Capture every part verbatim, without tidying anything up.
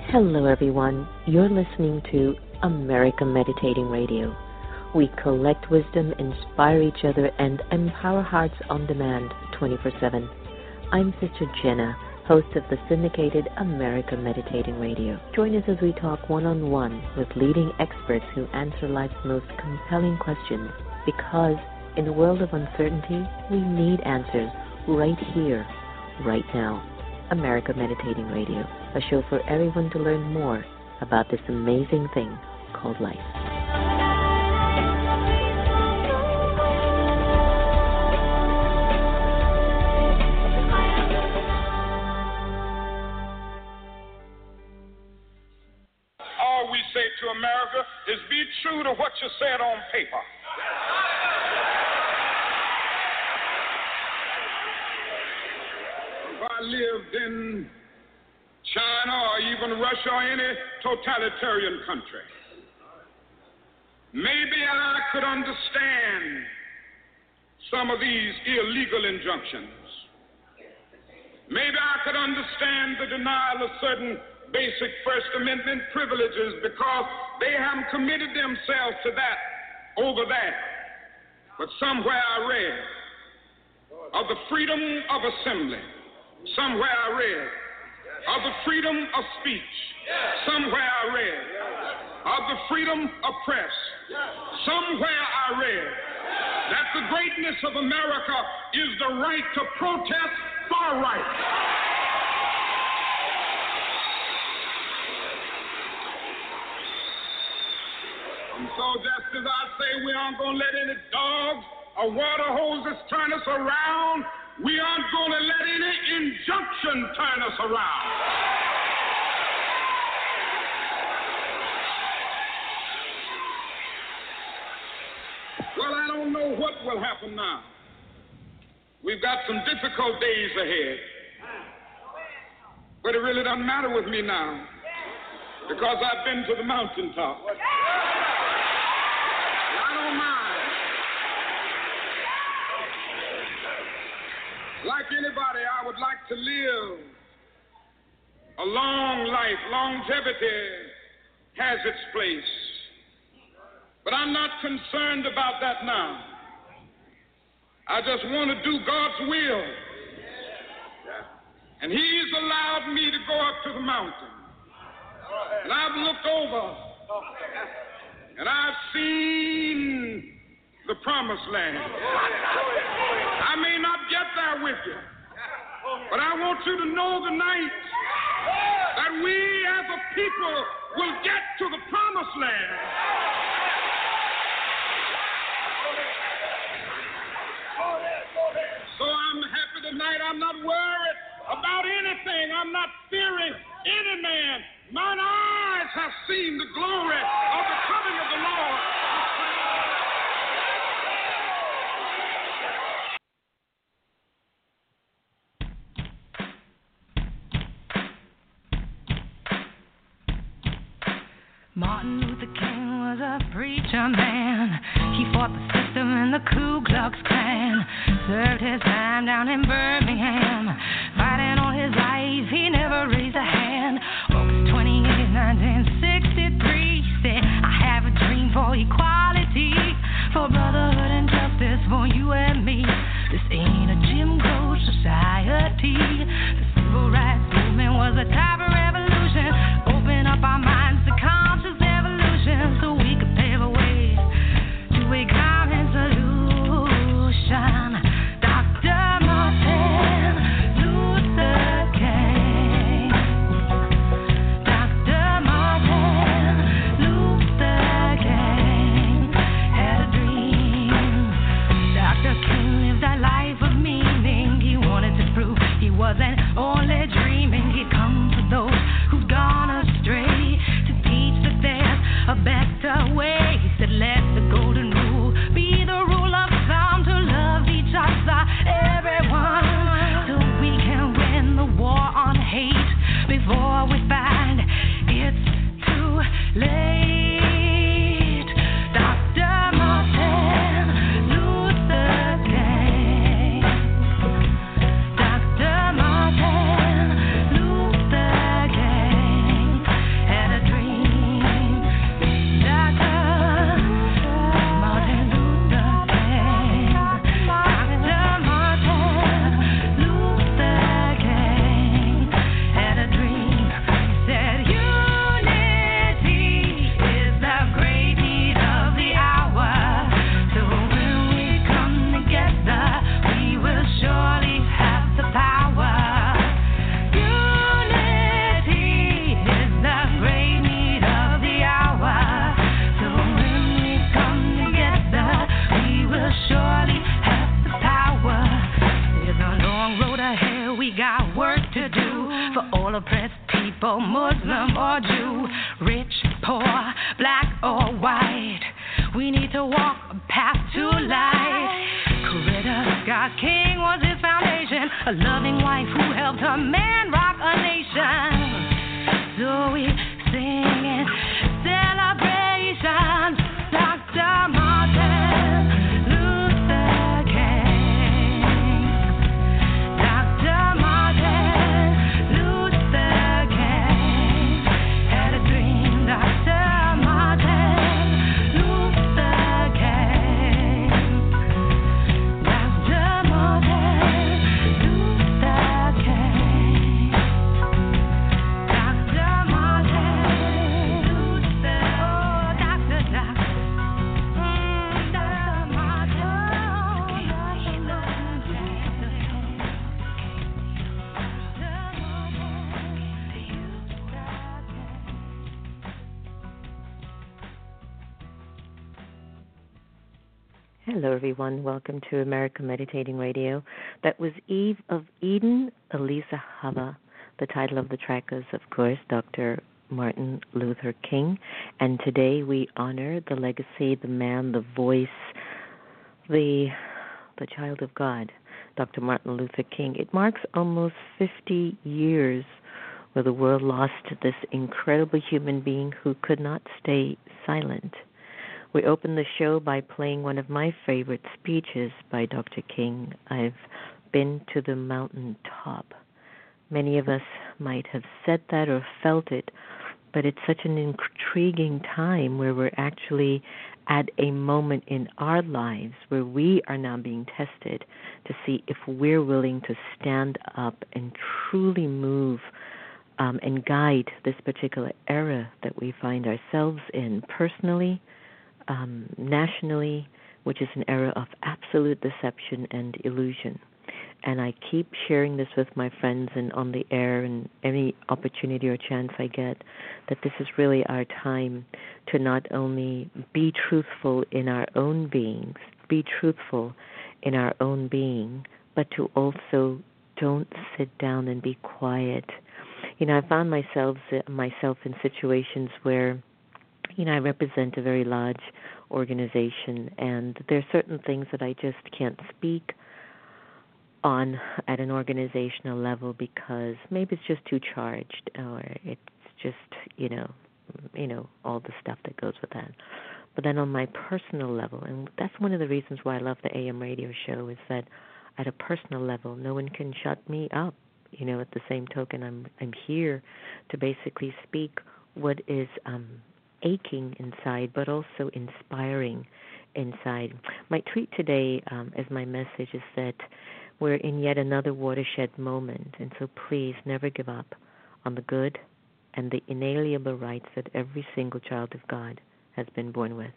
Hello, everyone. You're listening to America Meditating Radio. We collect wisdom, inspire each other, and empower hearts on demand twenty-four seven. I'm Sister Jenna, host of the syndicated America Meditating Radio. Join us as we talk one-on-one with leading experts who answer life's most compelling questions. Because in a world of uncertainty, we need answers right here, right now. America Meditating Radio, a show for everyone to learn more about this amazing thing called life. All we say to America is be true to what you said on paper. If I lived in China or even Russia or any totalitarian country, maybe I could understand some of these illegal injunctions. Maybe I could understand the denial of certain basic First Amendment privileges because they haven't committed themselves to that over that. But somewhere I read of the freedom of assembly. Somewhere I read of the freedom of speech. Somewhere I read of the freedom of press. Somewhere I read that the greatness of America is the right to protest for rights. And so just as I say we aren't going to let any dogs or water hoses turn us around, we aren't going to let any injunction turn us around. Well, I don't know what will happen now. We've got some difficult days ahead. But it really doesn't matter with me now because I've been to the mountaintop. I don't mind. Like anybody, I would like to live a long life. Longevity has its place. But I'm not concerned about that now. I just want to do God's will. And He's allowed me to go up to the mountain. And I've looked over and I've seen the promised land. I may not get there with you, but I want you to know tonight that we as a people will get to the promised land. So I'm happy tonight. I'm not worried about anything. I'm not fearing any man. Mine eyes have seen the glory of the coming of the Lord. Martin Luther King was a preacher man. He fought the system and the Ku Klux Klan. Served his time down in Birmingham. Fighting on his life, he never raised a hand. August twenty-eighth, nineteen sixty-three, said, I have a dream for equality, for brotherhood and justice for you and me. This ain't a Jim Crow society. The civil rights movement was a type of revolution. Open up our minds to conscious evolution so we could pave a way to a common solution. Doctor Martin Luther got work to do for all oppressed people, Muslim or Jew, rich, poor, black or white. We need to walk a path to light. Coretta Scott King was his foundation, a loving wife who helped her man rock a nation. So we sing in celebrations, Doctor Martin Luther King. Doctor Martin Luther King had a dream. Doctor Martin Luther King. Doctor Martin Luther King. Doctor Martin Luther, oh, Doctor, Doctor, mm, Doctor Martin Luther King. Hello, everyone. Welcome to America Meditating Radio. That was Eve of Eden, Elisa Hava. The title of the track is, of course, Doctor Martin Luther King. And today we honor the legacy, the man, the voice, the the child of God, Doctor Martin Luther King. It marks almost fifty years where the world lost this incredible human being who could not stay silent. We opened the show by playing one of my favorite speeches by Doctor King. I've been to the mountaintop. Many of us might have said that or felt it, but it's such an intriguing time where we're actually at a moment in our lives where we are now being tested to see if we're willing to stand up and truly move um, and guide this particular era that we find ourselves in personally, Um, nationally, which is an era of absolute deception and illusion. And I keep sharing this with my friends and on the air and any opportunity or chance I get, that this is really our time to not only be truthful in our own beings, be truthful in our own being, but to also don't sit down and be quiet. You know, I found myself myself in situations where, you know, I represent a very large organization, and there are certain things that I just can't speak on at an organizational level because maybe it's just too charged, or it's just, you know, you know, all the stuff that goes with that. But then on my personal level, and that's one of the reasons why I love the A M radio show, is that at a personal level, no one can shut me up. You know, at the same token, I'm I'm here to basically speak what is um aching inside, but also inspiring inside. My tweet today, um, as my message, is that we're in yet another watershed moment, and so please never give up on the good and the inalienable rights that every single child of God has been born with.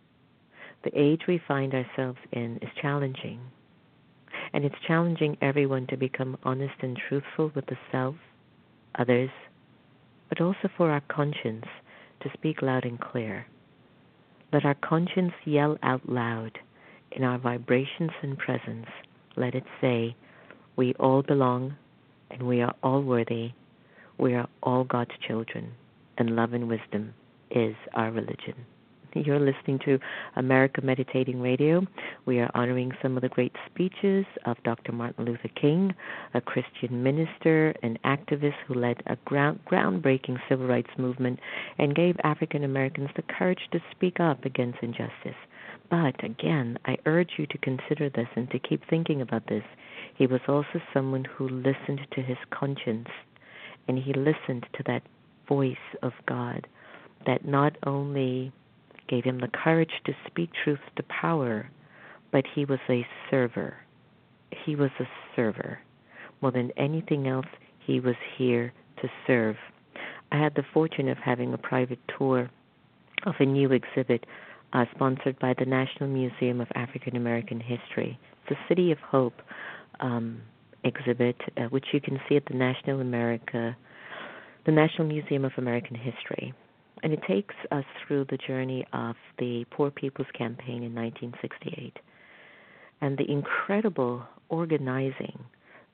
The age we find ourselves in is challenging, and it's challenging everyone to become honest and truthful with the self, others, but also for our conscience to speak loud and clear. Let our conscience yell out loud in our vibrations and presence. Let it say, we all belong and we are all worthy. We are all God's children, and love and wisdom is our religion. You're listening to America Meditating Radio. We are honoring some of the great speeches of Doctor Martin Luther King, a Christian minister, an activist who led a ground, groundbreaking civil rights movement and gave African Americans the courage to speak up against injustice. But again, I urge you to consider this and to keep thinking about this. He was also someone who listened to his conscience, and he listened to that voice of God that not only gave him the courage to speak truth to power, but he was a server. He was a server. More than anything else, he was here to serve. I had the fortune of having a private tour of a new exhibit uh, sponsored by the National Museum of African American History. It's a City of Hope um, exhibit, uh, which you can see at the National America, the National Museum of American History. And it takes us through the journey of the Poor People's Campaign in nineteen sixty-eight and the incredible organizing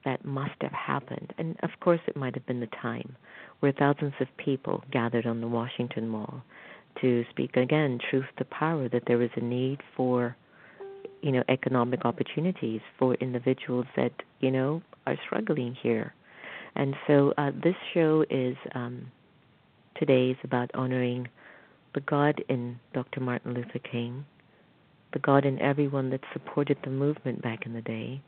that must have happened. And of course, it might have been the time where thousands of people gathered on the Washington Mall to speak again truth to power, that there was a need for, you know, economic opportunities for individuals that, you know, are struggling here. And so uh, this show is um, today is about honoring the God in Doctor Martin Luther King, the God in everyone that supported the movement back in the day,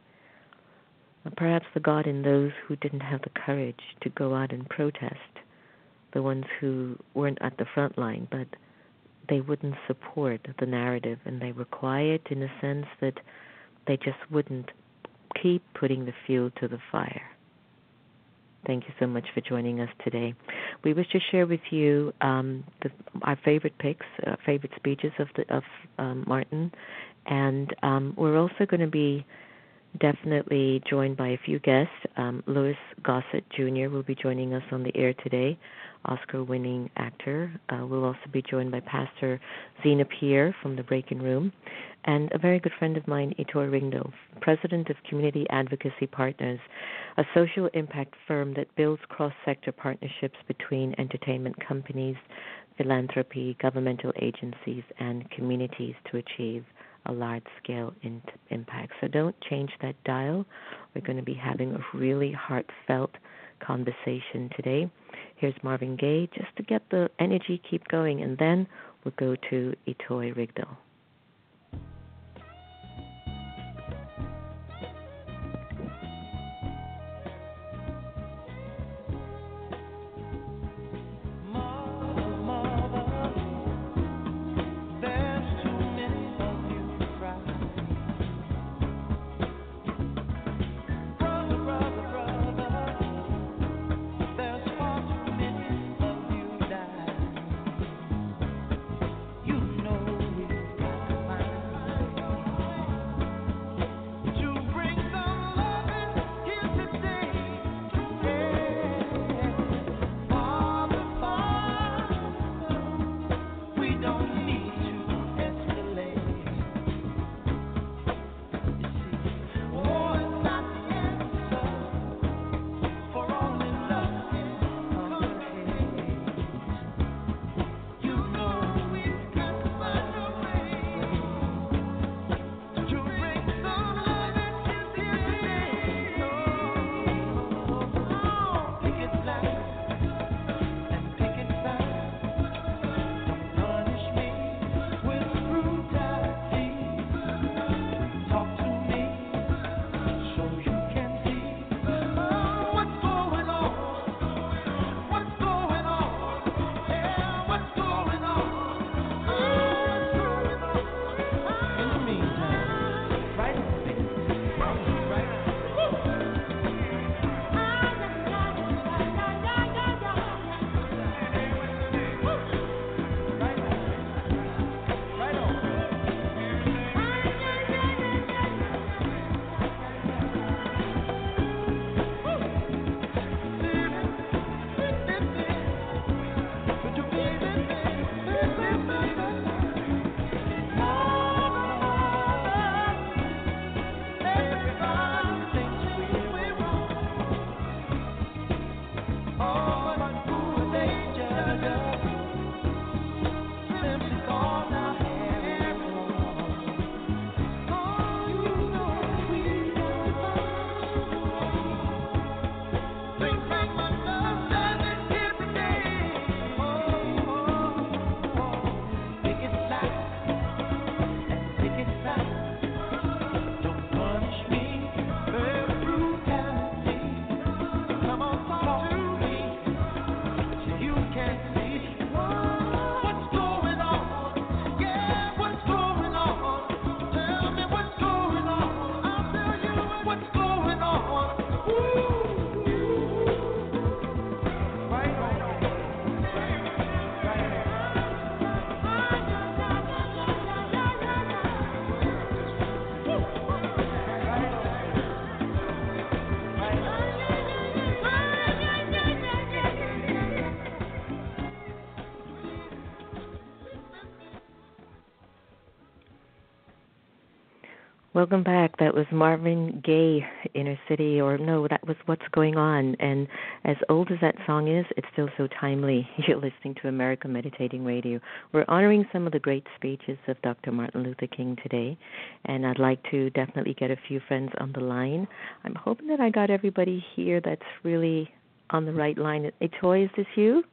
perhaps the God in those who didn't have the courage to go out and protest, the ones who weren't at the front line, but they wouldn't support the narrative, and they were quiet in a sense that they just wouldn't keep putting the fuel to the fire. Thank you so much for joining us today. We wish to share with you um, the, our favorite picks, uh, favorite speeches of the, of um, Martin, and um, we're also going to be definitely joined by a few guests. Um, Louis Gossett Junior will be joining us on the air today, Oscar-winning actor. Uh, we'll also be joined by Pastor Zena Pierre from the Breaking Room, and a very good friend of mine, Itoi Ringdo, president of Community Advocacy Partners, a social impact firm that builds cross-sector partnerships between entertainment companies, philanthropy, governmental agencies, and communities to achieve a large-scale in- impact. So don't change that dial. We're going to be having a really heartfelt conversation today. Here's Marvin Gaye, just to get the energy keep going, and then we'll go to Itoi Ringdo. You know we've got welcome back. That was Marvin Gaye, Inner City, or no, that was What's Going On. And as old as that song is, it's still so timely. You're listening to America Meditating Radio. We're honoring some of the great speeches of Doctor Martin Luther King today, and I'd like to definitely get a few friends on the line. I'm hoping that I got everybody here that's really on the right line. Hey, Toy, is this you?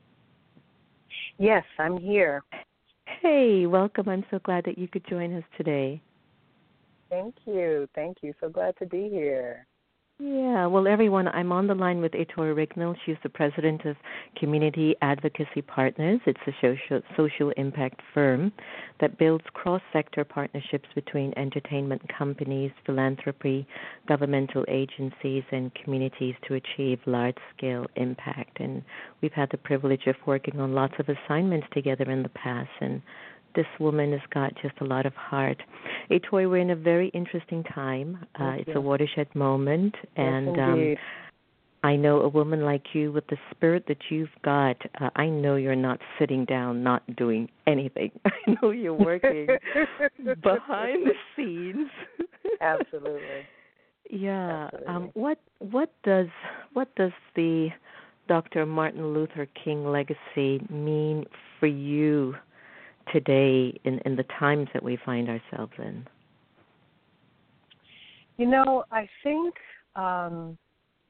Yes, I'm here. Hey, welcome. I'm so glad that you could join us today. Thank you. Thank you. So glad to be here. Yeah, well, everyone, I'm on the line with Etoy Rignall. She's the president of Community Advocacy Partners. It's a social, social impact firm that builds cross-sector partnerships between entertainment companies, philanthropy, governmental agencies, and communities to achieve large-scale impact. And we've had the privilege of working on lots of assignments together in the past, and this woman has got just a lot of heart. Etoy, we're in a very interesting time. Uh, it's a watershed moment, and yes, um, I know a woman like you with the spirit that you've got. Uh, I know you're not sitting down, not doing anything. I know you're working behind the scenes. Absolutely. Yeah. Absolutely. Um, what what does what does the Doctor Martin Luther King legacy mean for you today in, in the times that we find ourselves in? You know, I think um,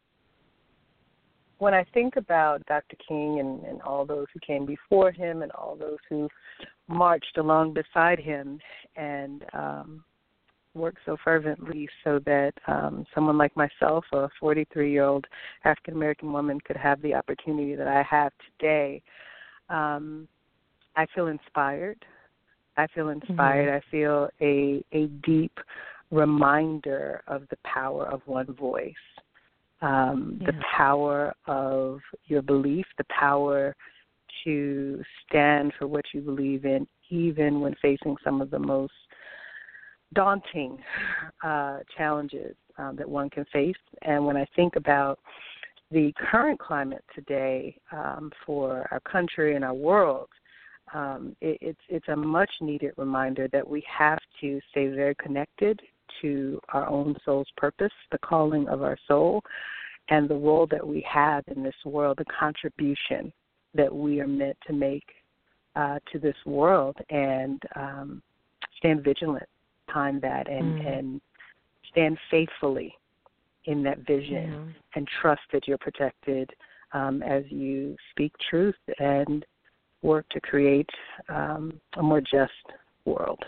when I think about Doctor King and, and all those who came before him and all those who marched along beside him and um, worked so fervently so that um, someone like myself, a forty-three-year-old African-American woman, could have the opportunity that I have today, um, I feel inspired. I feel inspired. Mm-hmm. I feel a a deep reminder of the power of one voice, um, yeah. the power of your belief, the power to stand for what you believe in, even when facing some of the most daunting uh, challenges um, that one can face. And when I think about the current climate today um, for our country and our world, Um, it, it's it's a much needed reminder that we have to stay very connected to our own soul's purpose, the calling of our soul, and the role that we have in this world, the contribution that we are meant to make uh, to this world, and um, stand vigilant behind that, and, mm. and stand faithfully in that vision, mm. and trust that you're protected um, as you speak truth and work to create um, a more just world.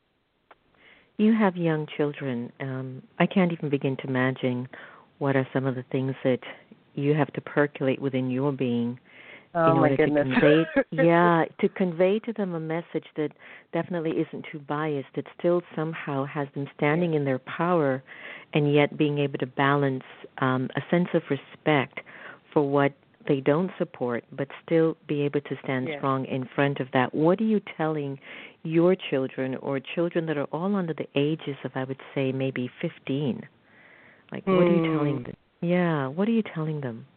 You have young children. Um, I can't even begin to imagine what are some of the things that you have to percolate within your being oh in order my goodness. to convey, yeah, to convey to them a message that definitely isn't too biased, that still somehow has them standing in their power, and yet being able to balance um, a sense of respect for what they don't support, but still be able to stand yeah. strong in front of that. What are you telling your children, or children that are all under the ages of, I would say, maybe fifteen? Like, what mm. are you telling them? Yeah, what are you telling them?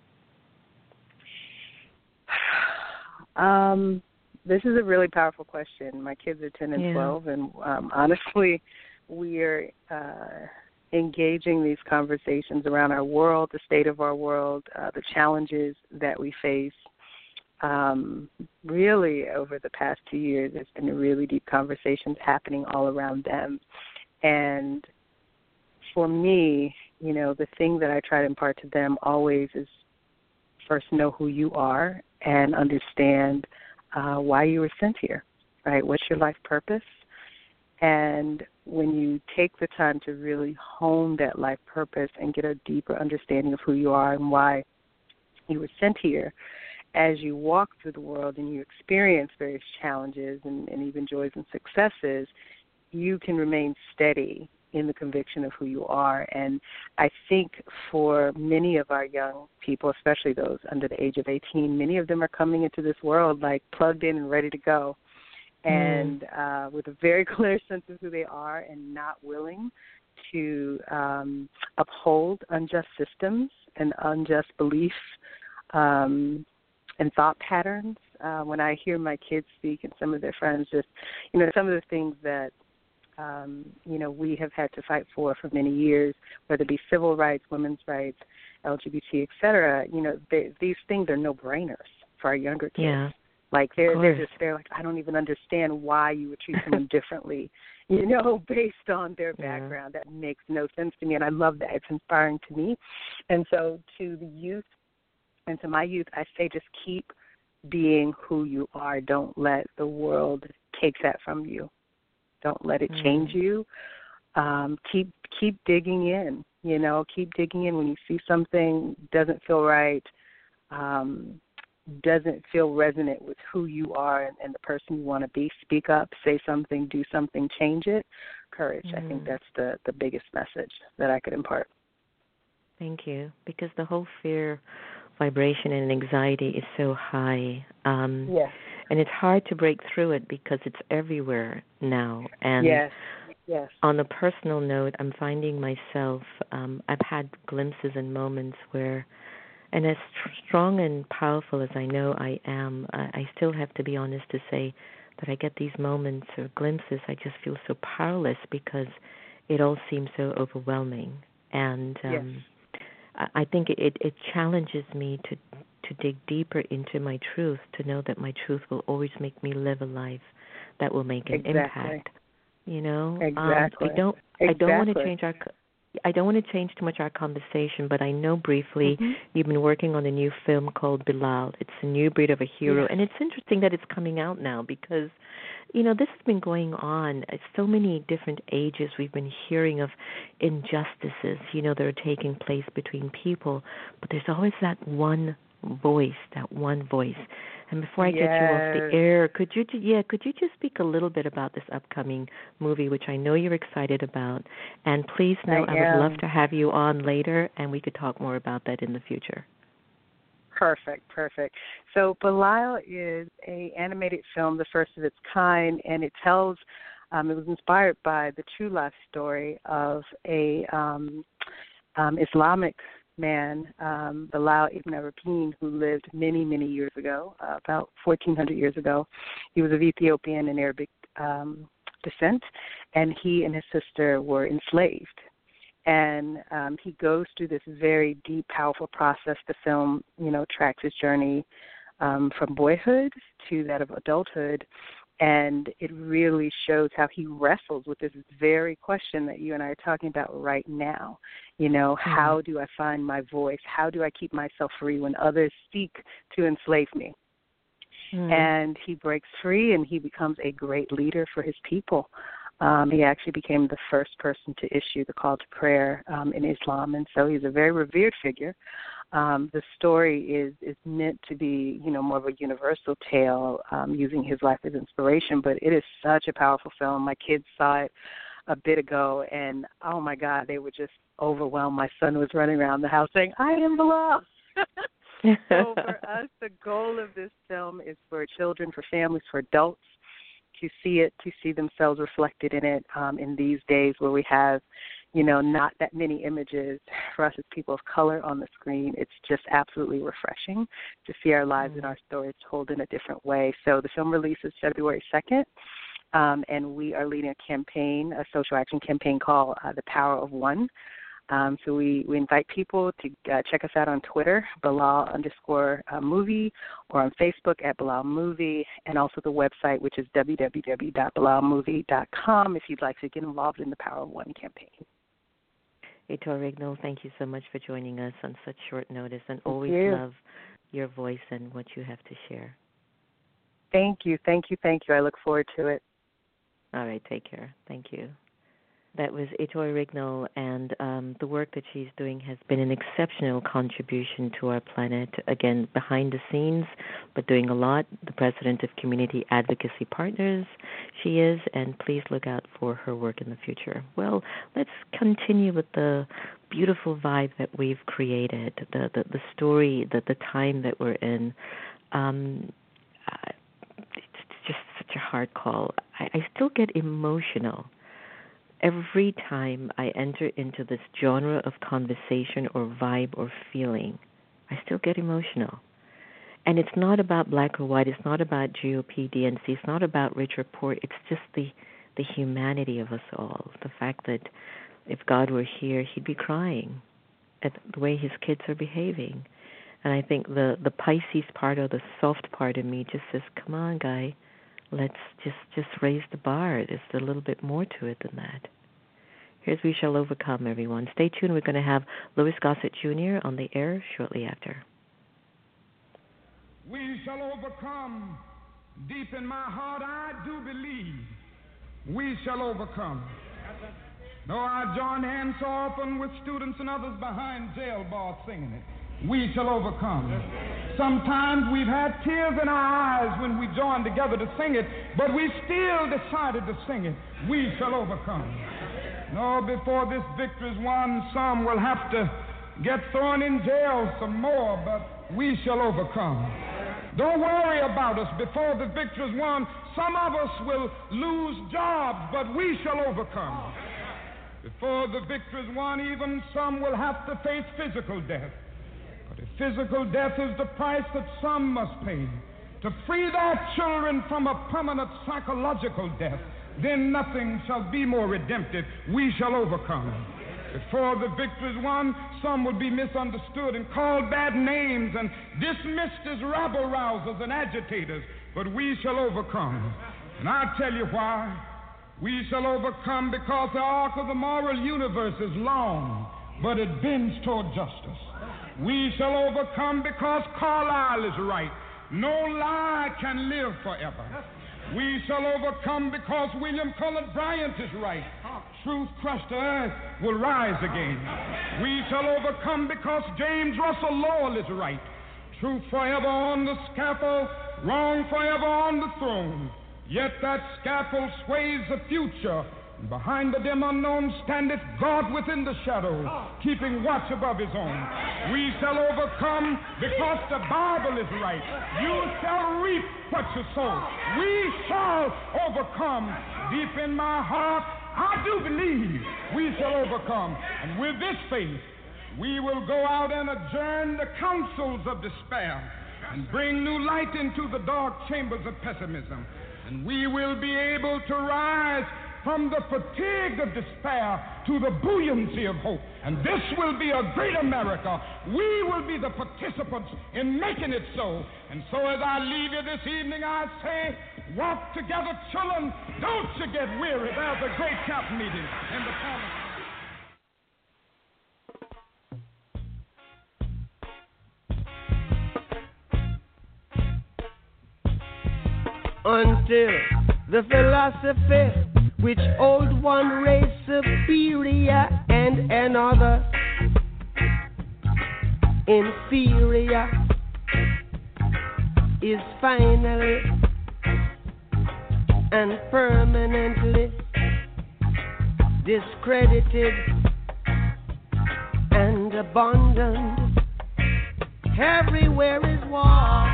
Um, this is a really powerful question. My kids are ten and yeah. twelve, and um, honestly, we are uh, engaging these conversations around our world, the state of our world, uh, the challenges that we face. Um, really, over the past two years, there's been really deep conversations happening all around them. And for me, you know, the thing that I try to impart to them always is first know who you are and understand uh, why you were sent here, right? What's your life purpose? And when you take the time to really hone that life purpose and get a deeper understanding of who you are and why you were sent here, as you walk through the world and you experience various challenges and, and even joys and successes, you can remain steady in the conviction of who you are. And I think for many of our young people, especially those under the age of eighteen, many of them are coming into this world like plugged in and ready to go, and uh, with a very clear sense of who they are and not willing to um, uphold unjust systems and unjust beliefs um, and thought patterns. Uh, when I hear my kids speak and some of their friends, just, you know, some of the things that um, you know, we have had to fight for for many years, whether it be civil rights, women's rights, L G B T, et cetera. You know, they, these things are no-brainers for our younger kids. Yeah. Like they're they're just they're like, I don't even understand why you would treat someone differently, you know, based on their background. Yeah. That makes no sense to me, and I love that. It's inspiring to me. And so to the youth and to my youth, I say just keep being who you are. Don't let the world take that from you. Don't let it change mm. you. Um, keep keep digging in. You know, keep digging in when you see something doesn't feel right. Um, doesn't feel resonant with who you are and, and the person you want to be. Speak up, say something, do something, change it. Courage. Mm. I think that's the, the biggest message that I could impart. Thank you. Because the whole fear vibration and anxiety is so high. Um, yes. And it's hard to break through it because it's everywhere now. And yes. Yes. On a personal note, I'm finding myself, um, I've had glimpses and moments where, and as strong and powerful as I know I am, I, I still have to be honest to say that I get these moments or glimpses, I just feel so powerless because it all seems so overwhelming. And um, yes. I, I think it, it challenges me to, to dig deeper into my truth, to know that my truth will always make me live a life that will make an exactly. impact. You know, exactly. Um, I don't. Exactly. I don't want to change our. I don't want to change too much our conversation, but I know briefly mm-hmm. you've been working on a new film called Bilal. It's a new breed of a hero, yes. and it's interesting that it's coming out now because, you know, this has been going on at so many different ages. We've been hearing of injustices, you know, that are taking place between people, but there's always that one voice, that one voice. And before I yes. get you off the air, could you, yeah, could you just speak a little bit about this upcoming movie, which I know you're excited about? And please know I, I would love to have you on later, and we could talk more about that in the future. Perfect, perfect. So Bilal is a animated film, the first of its kind, and it tells. Um, it was inspired by the true life story of a um, um, Islamic man, um, Bilal ibn Rabin, who lived many, many years ago, uh, about fourteen hundred years ago. He was of Ethiopian and Arabic um, descent, and he and his sister were enslaved. And um, he goes through this very deep, powerful process. The film, you know, tracks his journey um, from boyhood to that of adulthood, and it really shows how he wrestles with this very question that you and I are talking about right now. You know, mm-hmm. how do I find my voice? How do I keep myself free when others seek to enslave me? Mm-hmm. And he breaks free, and he becomes a great leader for his people. Um, he actually became the first person to issue the call to prayer um, in Islam, and so he's a very revered figure. Um, the story is, is meant to be, you know, more of a universal tale, um, using his life as inspiration, but it is such a powerful film. My kids saw it a bit ago, and, oh, my God, they were just overwhelmed. My son was running around the house saying, I am Bilal. So for us, the goal of this film is for children, for families, for adults to see it, to see themselves reflected in it um, in these days where we have, you know, not that many images for us as people of color on the screen. It's just absolutely refreshing to see our lives mm-hmm. and our stories told in a different way. So the film releases February second, um, and we are leading a campaign, a social action campaign called uh, The Power of One. Um, so we, we invite people to uh, check us out on Twitter, Bilal underscore uh, movie, or on Facebook at Bilal Movie, and also the website, which is w w w dot bilal movie dot com if you'd like to get involved in the Power of One campaign. Ettore Rignall, thank you so much for joining us on such short notice, and thank always you. love your voice and what you have to share. Thank you, thank you, thank you. I look forward to it. All right, take care. Thank you. That was Ettore Rignall, and um, the work that she's doing has been an exceptional contribution to our planet. Again, behind the scenes, but doing a lot. The president of Community Advocacy Partners, she is, and please look out for her work in the future. Well, let's continue with the beautiful vibe that we've created, the the, the story, the, the time that we're in. Um, uh, it's just such a hard call. I, I still get emotional every time I enter into this genre of conversation or vibe or feeling. I still get emotional. And it's not about black or white. It's not about G O P, D N C. It's not about rich or poor. It's just the, the humanity of us all. The fact that if God were here, he'd be crying at the way his kids are behaving. And I think the, the Pisces part, or the soft part of me, just says, come on, guy, let's just, just raise the bar. There's a little bit more to it than that. Here's We Shall Overcome, everyone. Stay tuned. We're going to have Louis Gossett Junior on the air shortly after. We shall overcome. Deep in my heart, I do believe we shall overcome. Though I join hands so often with students and others behind jail bars singing it, we shall overcome. Sometimes we've had tears in our eyes when we joined together to sing it, but we still decided to sing it. We shall overcome. No, before this victory's won, some will have to get thrown in jail some more, but we shall overcome. Don't worry about us. Before the victory's won, some of us will lose jobs, but we shall overcome. Before the victory's won, even some will have to face physical death. But if physical death is the price that some must pay to free their children from a permanent psychological death, then nothing shall be more redemptive. We shall overcome. Before the victory's won, some will be misunderstood and called bad names and dismissed as rabble-rousers and agitators, but we shall overcome. And I'll tell you why. We shall overcome because the arc of the moral universe is long, but it bends toward justice. We shall overcome because Carlyle is right. No lie can live forever. We shall overcome because William Cullen Bryant is right. Truth crushed to earth will rise again. We shall overcome because James Russell Lowell is right. Truth forever on the scaffold, wrong forever on the throne. Yet that scaffold sways the future. And behind the dim unknown standeth God within the shadows, keeping watch above his own. We shall overcome because the Bible is right. You shall reap what you sow. We shall overcome. Deep in my heart, I do believe we shall overcome. And with this faith, we will go out and adjourn the councils of despair and bring new light into the dark chambers of pessimism. And we will be able to rise from the fatigue of despair to the buoyancy of hope. And this will be a great America. We will be the participants in making it so. And so as I leave you this evening, I say, walk together, children. Don't you get weary. There's a great camp meeting in the corner. Until the philosophy which old one race superior and another inferior is finally and permanently discredited and abandoned. Everywhere is war.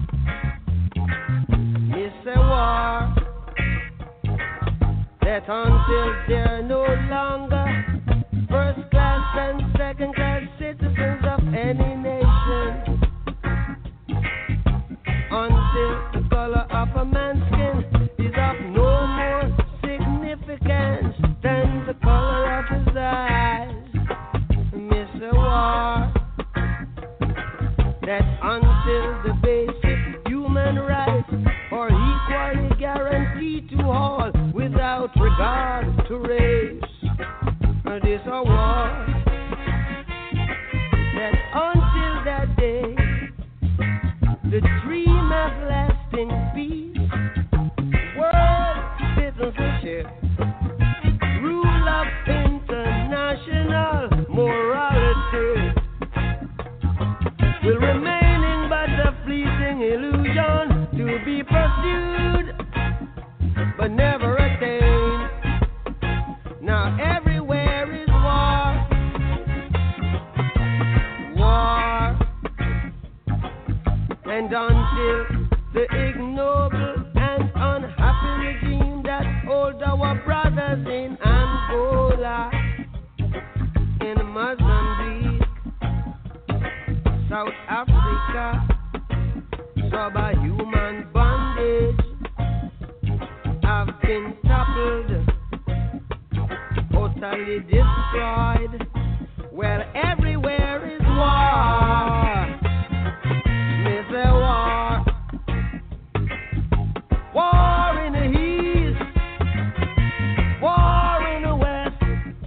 It's a war that until they're no longer first class and second class citizens of any nation, until the color of a man's skin is of no more significance than the color of his eyes, Mister War, that until the basic human rights are equally guaranteed to all without regard to race, this a war that until that day the dream of lasting peace, world citizenship, rule of international morality will remaining but a fleeting illusion to be pursued but never attained. Now everywhere is war, war, and until the ignoble and unhappy regime that holds our brothers in Angola, in Mozambique, South Africa, subhuman bondage have been toppled totally destroyed. Well, everywhere is war. Me say war. War in the east. War in the west.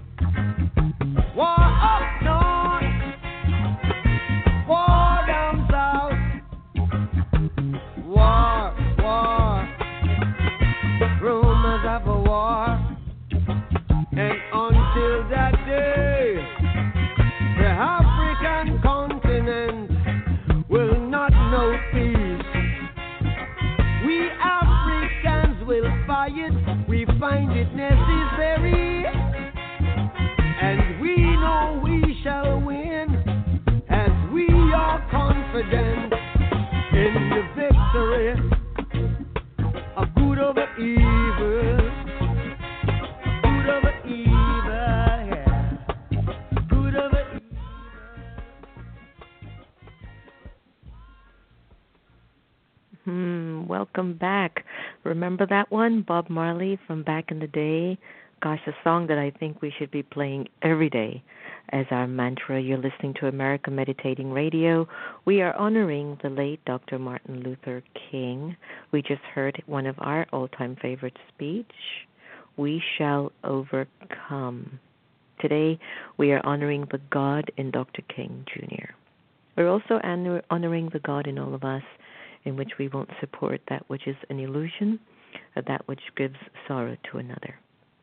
War up north. War down south. War, war. Rumors of a war. And until that day, the African continent will not know peace. We Africans will fight, we find it necessary, and we know we shall win, as we are confident in the victory of good over evil. Good over evil, yeah. Good over evil. Hmm, welcome back. Remember that one, Bob Marley from back in the day? Gosh, a song that I think we should be playing every day as our mantra. You're listening to America Meditating Radio. We are honoring the late Doctor Martin Luther King. We just heard one of our all-time favorite speech, We Shall Overcome. Today, we are honoring the God in Doctor King, Junior We're also honor- honoring the God in all of us, in which we won't support that which is an illusion, or that which gives sorrow to another.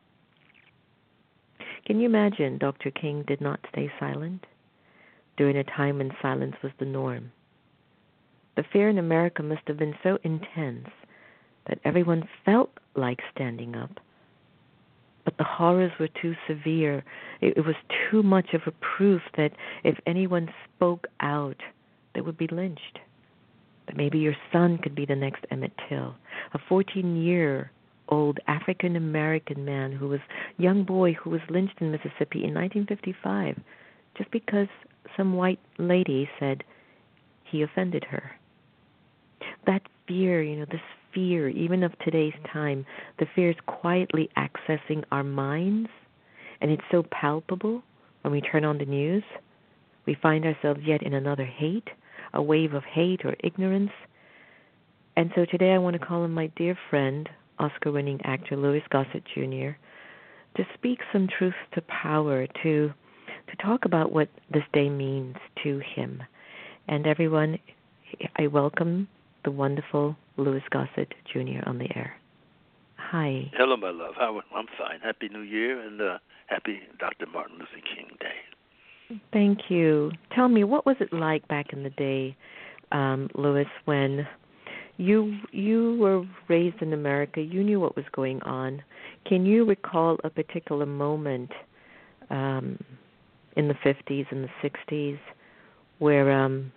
Can you imagine Doctor King did not stay silent during a time when silence was the norm? The fear in America must have been so intense that everyone felt like standing up, but the horrors were too severe. It, it was too much of a proof that if anyone spoke out, they would be lynched. That maybe your son could be the next Emmett Till, a fourteen-year-old African-American man who was a young boy who was lynched in Mississippi in nineteen fifty-five just because some white lady said he offended her. That fear, you know, this fear, even of today's time, the fear is quietly accessing our minds, and it's so palpable when we turn on the news. We find ourselves yet in another hate, a wave of hate or ignorance. And so today I want to call on my dear friend, Oscar-winning actor Louis Gossett Junior, to speak some truth to power, to to talk about what this day means to him. And everyone, I welcome the wonderful Louis Gossett Junior on the air. Hi. Hello, my love. How, I'm fine. Happy New Year and uh, happy Doctor Martin Luther King Day. Thank you. Tell me, what was it like back in the day, um, Louis, when you you were raised in America, you knew what was going on. Can you recall a particular moment um, in the fifties and the sixties where um,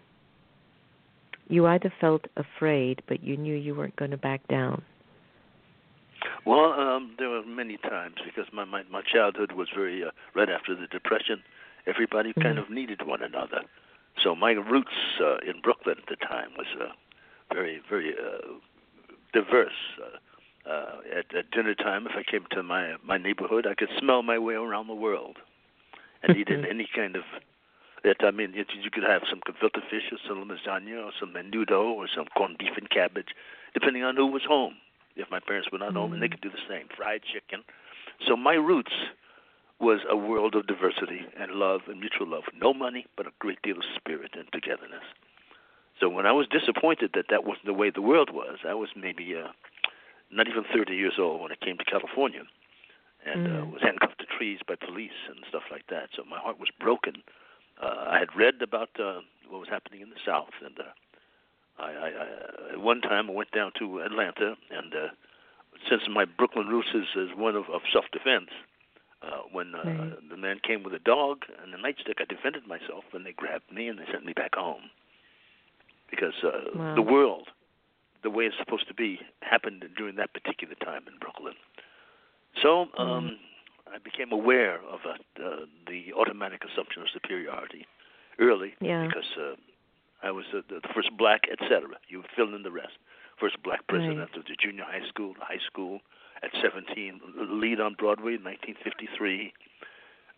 you either felt afraid, but you knew you weren't going to back down? Well, um, there were many times because my my, my childhood was very, uh, right after the Depression, everybody mm-hmm. kind of needed one another. So my roots uh, in Brooklyn at the time was uh, very, very uh, diverse. Uh, uh, at, at dinner time, if I came to my my neighborhood, I could smell my way around the world and eat in any kind of. That I mean, you, you could have some gefilte fish or some lasagna or some menudo or some corned beef and cabbage, depending on who was home. If my parents were not mm-hmm. home, and they could do the same, fried chicken. So my roots was a world of diversity and love and mutual love. No money, but a great deal of spirit and togetherness. So when I was disappointed that that wasn't the way the world was, I was maybe uh, not even thirty years old when I came to California and mm. uh, was handcuffed to trees by police and stuff like that. So my heart was broken. Uh, I had read about uh, what was happening in the South, and uh, I, I, I, at one time I went down to Atlanta, and uh, since my Brooklyn roots is, is one of, of self-defense, uh, when uh, right. the man came with a dog and a nightstick, I defended myself, and they grabbed me and they sent me back home. Because uh, wow. the world, the way it's supposed to be, happened during that particular time in Brooklyn. So um, mm. I became aware of uh, the, the automatic assumption of superiority early yeah. because uh, I was uh, the first black, et cetera. You fill in the rest. First black president right. of the junior high school, the high school at seventeen, lead on Broadway in nineteen fifty-three.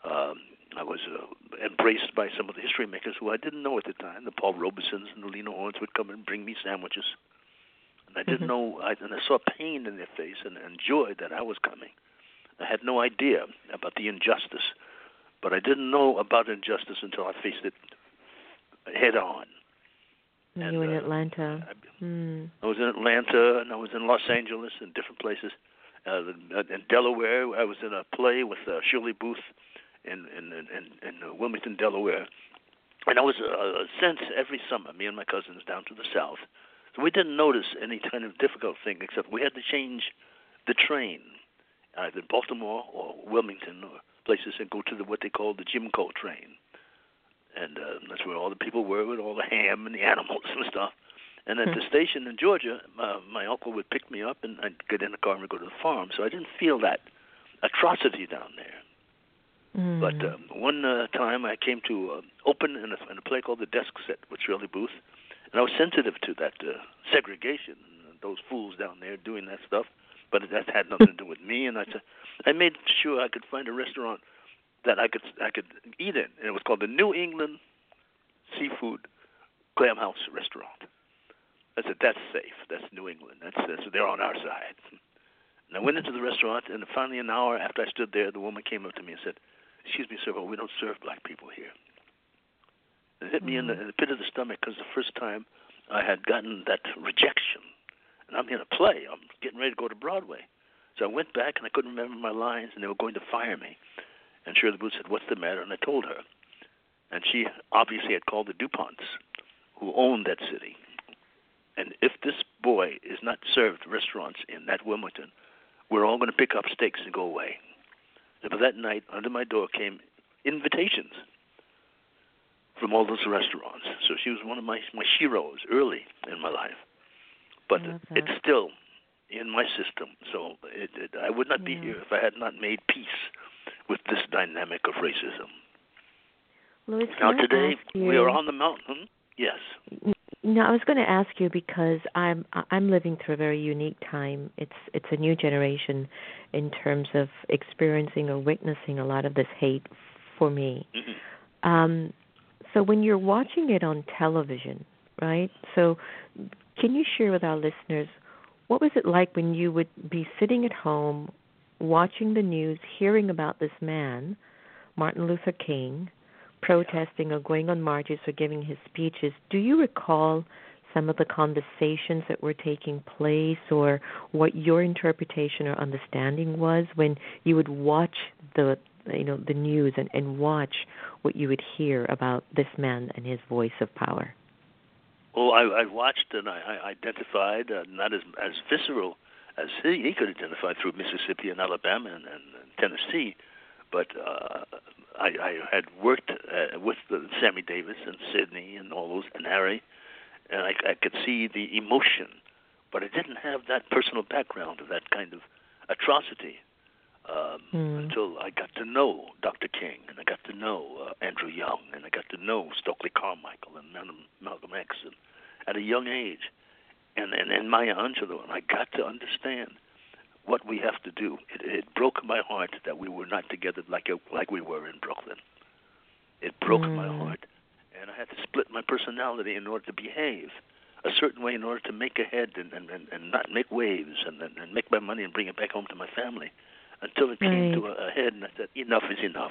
Um, I was uh, embraced by some of the history makers who I didn't know at the time. The Paul Robesons and the Lena Horns would come and bring me sandwiches. And I didn't mm-hmm. know, I, and I saw pain in their face and, and joy that I was coming. I had no idea about the injustice, but I didn't know about injustice until I faced it head on. You and, were in uh, Atlanta. I, mm. I was in Atlanta, and I was in Los Angeles, and different places. Uh, in Delaware, I was in a play with uh, Shirley Booth in in in, in Wilmington, Delaware. And I was uh, since every summer, me and my cousins down to the south. So we didn't notice any kind of difficult thing, except we had to change the train, either Baltimore or Wilmington or places, and go to the what they call the Jim Crow train. And uh, that's where all the people were with all the ham and the animals and stuff. And at hmm. the station in Georgia, uh, my uncle would pick me up, and I'd get in the car and go to the farm. So I didn't feel that atrocity down there. Mm. But um, one uh, time I came to uh, open in a, in a play called The Desk Set with Shirley Booth, and I was sensitive to that uh, segregation, those fools down there doing that stuff. But that had nothing to do with me, and I, t- I made sure I could find a restaurant that I could I could eat in, and it was called the New England Seafood Clam House Restaurant. I said, that's safe. That's New England. That's, that's they're on our side. And I went into the restaurant, and finally an hour after I stood there, the woman came up to me and said, excuse me, sir, but we don't serve black people here. It hit me mm-hmm. in, the, in the pit of the stomach because the first time I had gotten that rejection. And I'm in a play. I'm getting ready to go to Broadway. So I went back, and I couldn't remember my lines, and they were going to fire me. And Shirley Booth said, what's the matter? And I told her. And she obviously had called the DuPonts, who owned that city. And if this boy is not served restaurants in that Wilmington, we're all going to pick up stakes and go away. And for that night, under my door came invitations from all those restaurants. So she was one of my, my heroes early in my life. But it, it's still in my system. So it, it, I would not yeah. be here if I had not made peace with this dynamic of racism. Louis, now today, we are on the mountain. Yes. No, I was going to ask you because I'm I'm living through a very unique time. It's it's a new generation in terms of experiencing or witnessing a lot of this hate for me. Mm-hmm. Um, so when you're watching it on television, right? So can you share with our listeners, what was it like when you would be sitting at home watching the news, hearing about this man, Martin Luther King, protesting or going on marches or giving his speeches? Do you recall some of the conversations that were taking place, or what your interpretation or understanding was when you would watch the you know the news and, and watch what you would hear about this man and his voice of power? Well, I, I watched and I, I identified, uh, not as as visceral as he, he could identify through Mississippi and Alabama and, and, and Tennessee, but uh, I, I had worked uh, with the Sammy Davis and Sidney and all those, and Harry, and I, I could see the emotion, but I didn't have that personal background of that kind of atrocity um, mm. until I got to know Doctor King, and I got to know uh, Andrew Young, and I got to know Stokely Carmichael and Malcolm X and, at a young age, and, and, and Maya Angelou, and I got to understand what we have to do. It, it broke my heart that we were not together like like we were in Brooklyn. It broke mm. my heart, and I had to split my personality in order to behave a certain way in order to make a head and, and, and not make waves and, and, and make my money and bring it back home to my family until it came right. to a, a head, and I said, enough is enough.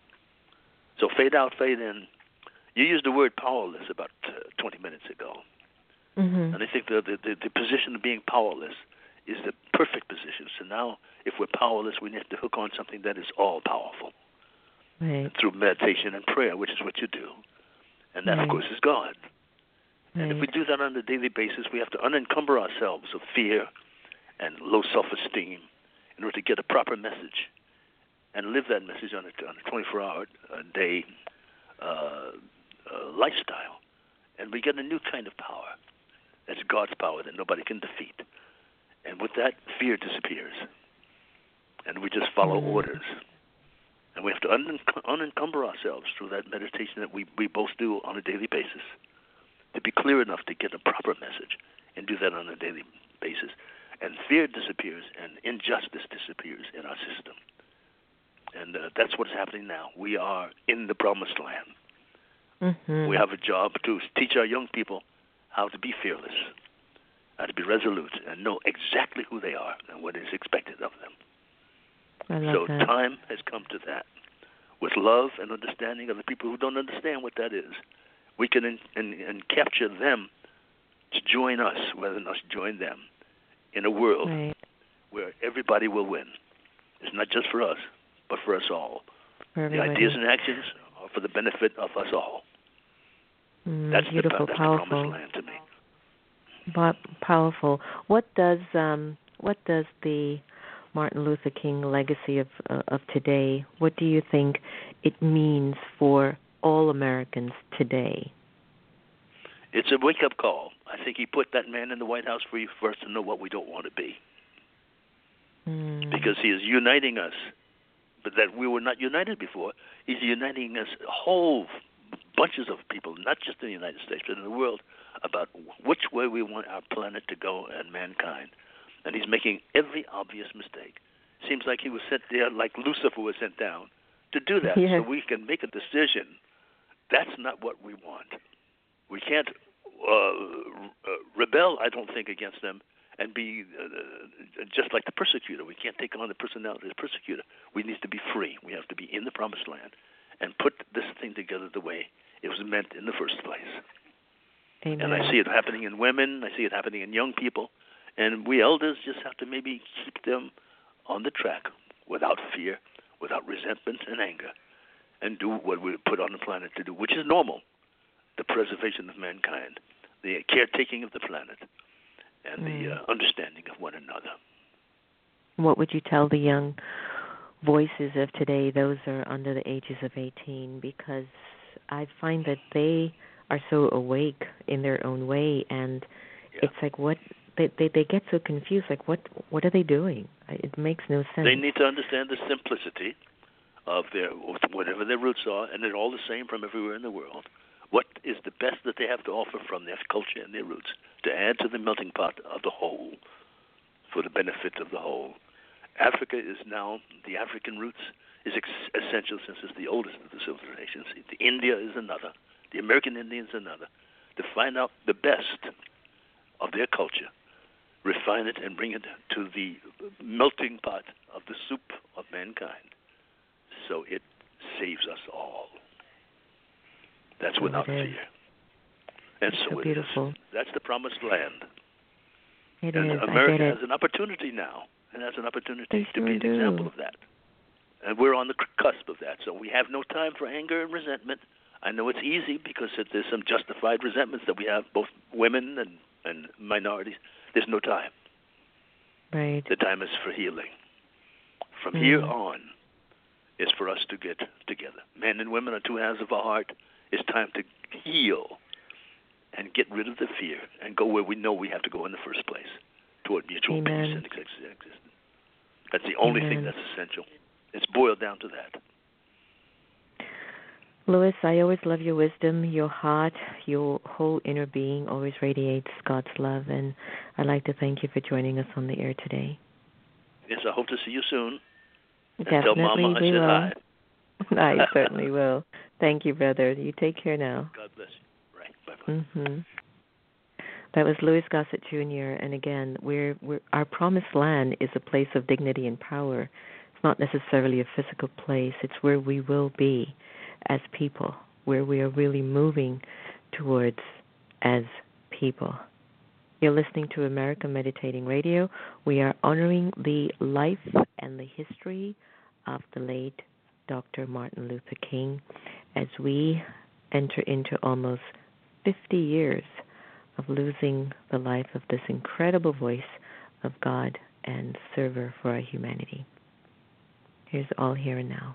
So fade out, fade in. You used the word powerless about uh, twenty minutes ago. Mm-hmm. And I think the, the, the, the position of being powerless is the perfect position. So now, if we're powerless, we need to hook on something that is all-powerful. Right. Through meditation and prayer, which is what you do. And that, right. of course, is God. Right. And if we do that on a daily basis, we have to unencumber ourselves of fear and low self-esteem in order to get a proper message and live that message on a, on a twenty-four hour a day uh, uh, lifestyle. And we get a new kind of power. That's God's power that nobody can defeat. And with that, fear disappears. And we just follow mm-hmm. orders. And we have to un- unencumber ourselves through that meditation that we, we both do on a daily basis to be clear enough to get a proper message and do that on a daily basis. And fear disappears and injustice disappears in our system. And uh, that's what's happening now. We are in the promised land. Mm-hmm. We have a job to teach our young people how to be fearless, how to be resolute, and know exactly who they are and what is expected of them. I love so that. time has come to that. With love and understanding of the people who don't understand what that is, we can in, in, in capture them to join us rather than us join them in a world right. where everybody will win. It's not just for us, but for us all. For the ideas and actions are for the benefit of us all. Mm, that's beautiful, the, that's powerful. the promised land to me. But powerful. What does um, what does the Martin Luther King legacy of uh, of today? What do you think it means for all Americans today? It's a wake-up call. I think he put that man in the White House for, for us to know what we don't want to be, Mm. because he is uniting us, but that we were not united before. He's uniting us, whole bunches of people, not just in the United States, but in the world, about which way we want our planet to go and mankind. And he's making every obvious mistake. Seems like he was sent there, like Lucifer was sent down, to do that, yes. so we can make a decision. That's not what we want. We can't uh, uh, rebel, I don't think, against them and be uh, just like the persecutor. We can't take on the personality of the persecutor. We need to be free. We have to be in the promised land and put this thing together the way it was meant in the first place. Amen. And I see it happening in women. I see it happening in young people. And we elders just have to maybe keep them on the track without fear, without resentment and anger, and do what we're put on the planet to do, which is normal: the preservation of mankind, the caretaking of the planet, and mm. the uh, understanding of one another. What would you tell the young voices of today, those are under the ages of eighteen? Because I find that they are so awake in their own way, and yeah. it's like what they, they they get so confused. Like what what are they doing? It makes no sense. They need to understand the simplicity of their whatever their roots are, and they're all the same from everywhere in the world. What is the best that they have to offer from their culture and their roots to add to the melting pot of the whole, for the benefit of the whole? Africa is now, the African roots is ex- essential since it's the oldest of the civilizations. The India is another. The American Indian is another. To find out the best of their culture, refine it and bring it to the melting pot of the soup of mankind, so it saves us all. That's so without fear. And it's so, so it beautiful. is. That's the promised land. It and is. America I get it. has an opportunity now, and has an opportunity they to sure be an do. example of that. And we're on the cusp of that. So we have no time for anger and resentment. I know it's easy because there's some justified resentments that we have, both women and, and minorities. There's no time. Right. The time is for healing. From mm. here on, it's for us to get together. Men and women are two halves of our heart. It's time to heal and get rid of the fear and go where we know we have to go in the first place, toward mutual Amen. peace and existence. That's the only Amen. thing that's essential. It's boiled down to that. Louis, I always love your wisdom. Your heart, your whole inner being always radiates God's love, and I'd like to thank you for joining us on the air today. Yes, I hope to see you soon. Definitely, and tell Mama I we said will. hi. I certainly will. Thank you, brother. You take care now. God bless you. Right. Bye-bye. Mm-hmm. That was Louis Gossett Junior And again, we're, we're, our promised land is a place of dignity and power. It's not necessarily a physical place. It's where we will be as people, where we are really moving towards as people. You're listening to America Meditating Radio. We are honoring the life and the history of the late Doctor Martin Luther King as we enter into almost fifty years of losing the life of this incredible voice of God and server for our humanity. Here's All Here and Now.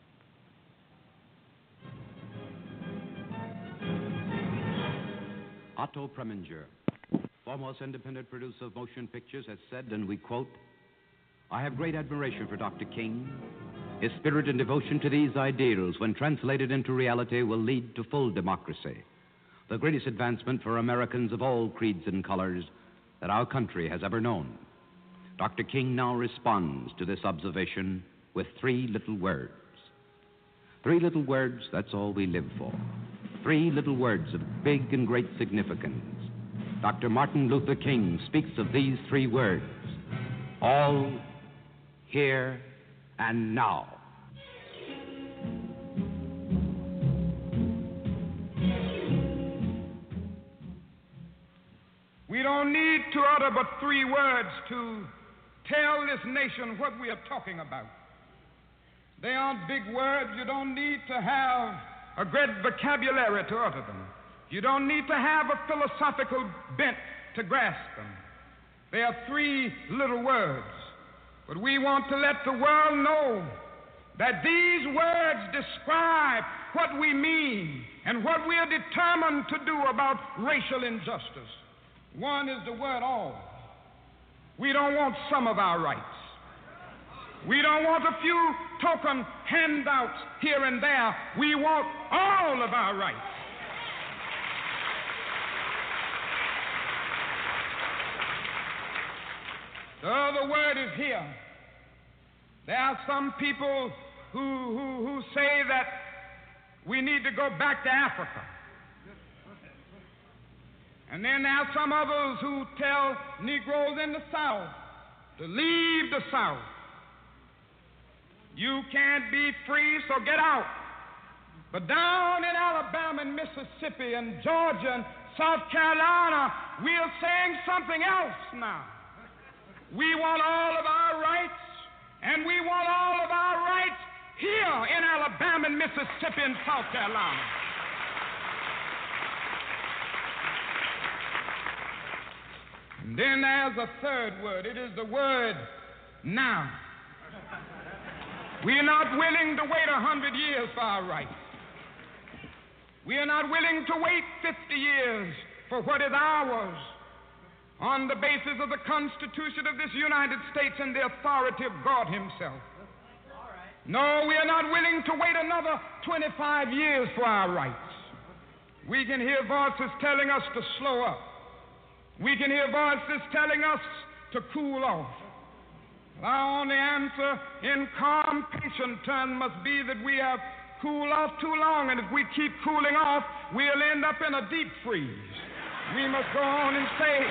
Otto Preminger, foremost independent producer of motion pictures, has said, and we quote, "I have great admiration for Doctor King. His spirit and devotion to these ideals, when translated into reality, will lead to full democracy, the greatest advancement for Americans of all creeds and colors that our country has ever known." Doctor King now responds to this observation with with three little words. Three little words, that's all we live for. Three little words of big and great significance. Doctor Martin Luther King speaks of these three words: all, here, and now. We don't need to utter but three words to tell this nation what we are talking about. They aren't big words. You don't need to have a great vocabulary to utter them. You don't need to have a philosophical bent to grasp them. They are three little words. But we want to let the world know that these words describe what we mean and what we are determined to do about racial injustice. One is the word all. We don't want some of our rights. We don't want a few token handouts here and there. We want all of our rights. The other word is here. There are some people who, who, who say that we need to go back to Africa. And then there are some others who tell Negroes in the South to leave the South. You can't be free, so get out. But down in Alabama and Mississippi and Georgia and South Carolina, we are saying something else now. We want all of our rights, and we want all of our rights here in Alabama and Mississippi and South Carolina. And then there's a third word. It is the word now. We are not willing to wait a hundred years for our rights. We are not willing to wait fifty years for what is ours on the basis of the Constitution of this United States and the authority of God Himself. No, we are not willing to wait another twenty-five years for our rights. We can hear voices telling us to slow up. We can hear voices telling us to cool off. Our only answer in calm, patient terms must be that we have cooled off too long, and if we keep cooling off, we'll end up in a deep freeze. We must go on and say,